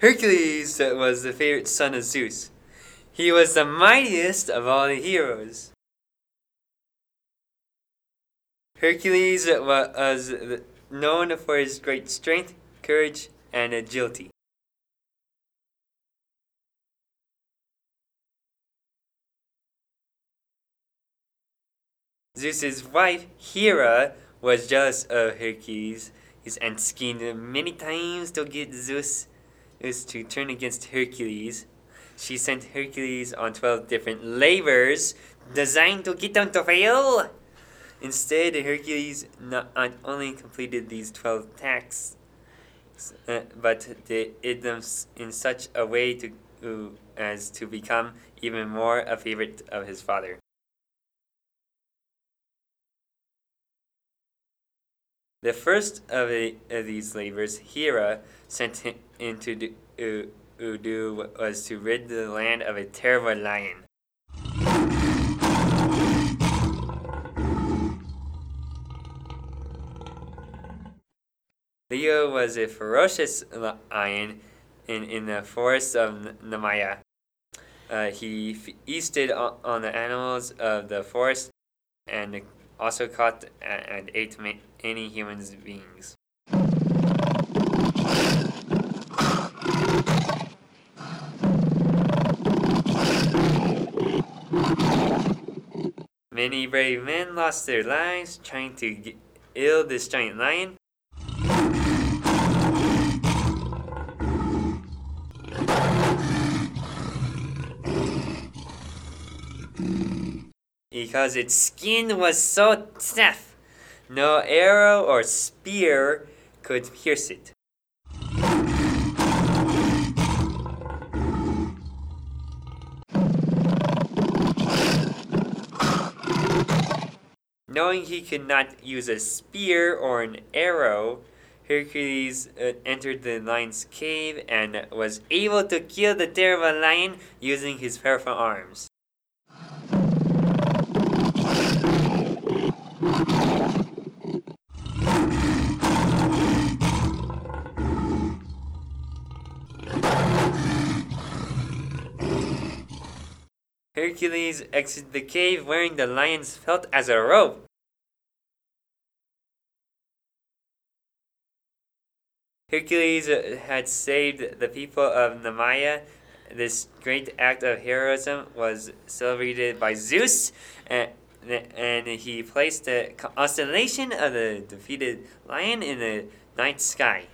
Hercules was the favorite son of Zeus. He was the mightiest of all the heroes. Hercules was known for his great strength, courage, and agility. Zeus's wife, Hera, was jealous of Hercules and schemed many times to get Zeus to turn against Hercules. She sent Hercules on 12 different labors designed to get him to fail. Instead, Hercules not only completed these 12 tasks, but did them in such a way as to become even more a favorite of his father. The first of these labors, Hera sent him into do was to rid the land of a terrible lion. Leo was a ferocious lion in the forest of Nemea. He feasted on the animals of the forest and also caught and ate any human beings. Many brave men lost their lives trying to kill this giant lion. Because its skin was so tough, no arrow or spear could pierce it. Knowing he could not use a spear or an arrow, Hercules entered the lion's cave and was able to kill the terrible lion using his powerful arms. Hercules exited the cave wearing the lion's pelt as a robe. Hercules had saved the people of Nemea. This great act of heroism was celebrated by Zeus, and he placed the constellation of the defeated lion in the night sky.